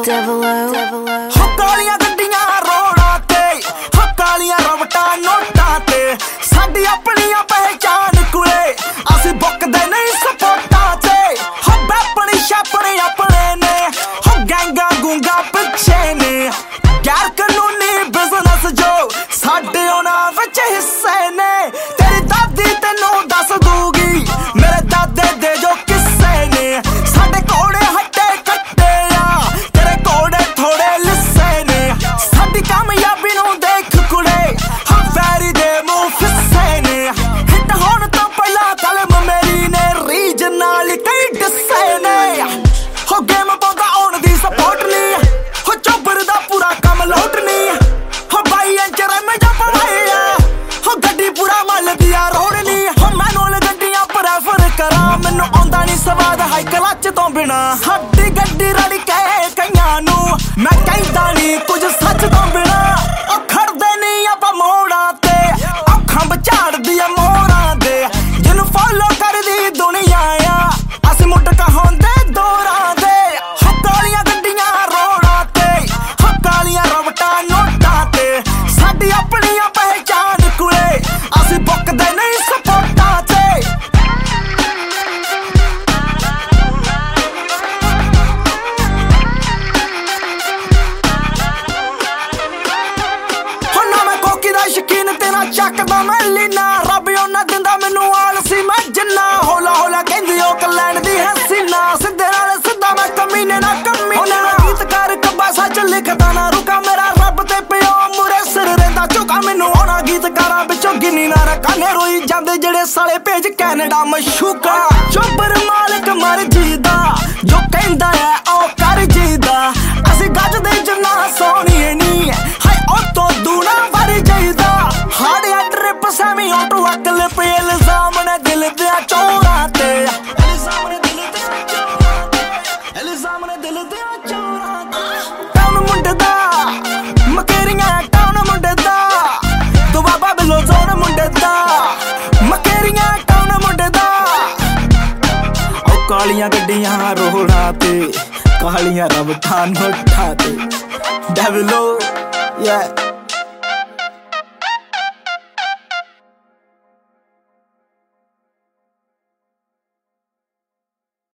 हो कालियां गड्डियां रोडां ते, हो कालियां रवटां नोटां ते, साडी अपनी पहचान कुले असीं बुकदे नहीं सपोर्टां ते। हो बैपणी छापणी अपने ने, हो गैंगा गूंगा पिछे ने, गैर कानूनी बिजनेस जो साडे उन्हां विच हिस्से ने। तेरी दादी तैनूं दस दूगी मेरे दादे दे जो किस्से ने, साडे कोड़े हट्टे कट्टे आ तेरे कोड़े थोड़े लिस्से ने। साडी कामयाबी नूं देख कुड़े हम वैरी दे मूंह फिस्से ने, हिट होण तो पहला कलम मेरी ने रीज नाल कई डिस्से ने। हो गेम पाउंदा आउण दी सपोर्ट नहीं, हो चोबर दा पूरा कम लोट नहीं, हो बाई इंचर में जा पवाया, हो गड्डी पूरा मल दिया रोड नहीं। हो मैनुअल गड्डियां प्रेफर करा मैनू आउंदा नहीं स्वाद हाई क्लच तो बिना। साडी गड्डी रड़ के कईयां नू मैं कहंदा नहीं कुछ सच तो बिना। ओ खड़दे नहीं आपां मोड़ां ते अखां बचाड़दी आ मोरां दे, जिन्नू फॉलो करदी दुनिया आ असीं मुट कहांदे दौरां दे। हो कालियां गड्डियां रोडां ते, हो कालियां रवटां नोटां ते, साडी अपनी पहचान कुले असीं बुकदे नहीं सपोर्टां ते। शकीन तेरा चकदा मैं लीना, रब उन्ना दिंदा मैनू आलसी मैं जिन्ना। हौला हौला कहंदी ओ कलैंड दी है सीना, सिद्धे नाल सिद्धा मैं कमीने ना कमीना। गीतकार कब्बा सच लिखदा ना रुका, मेरा रब ते पियो मुरे सिर रहिंदा झुका। मैनू आउणा गीतकारां विचों गिनी ना रखा, ने रोई जांदे जेड़े साले भेज कैनेडा मशूका। चोबर मालिक मर्जी दा जो कहंदा है ओ कर जीदा, असीं गजदे जिन्ना सोहणीए नी हाय ओ तो दूना वर जाईदा। हार्ड ट्रिप सैमी ऑटो अकल पे इल्जाम ने दिल दिया चोरां ते, इल्जाम ने दिल दिया चोरां ते, इल्जाम ने दिल दिया चोरां ते। टाउन मुंडे दा मकेरियां टाउन मुंडे दा, दुबाबा बिलो जोन मुंडे दा मकेरियां टाउन मुंडे दा। ओ कालियां गड्डियां रोडां ते, कालियां रवटां नोटां ते, डेविलो yeah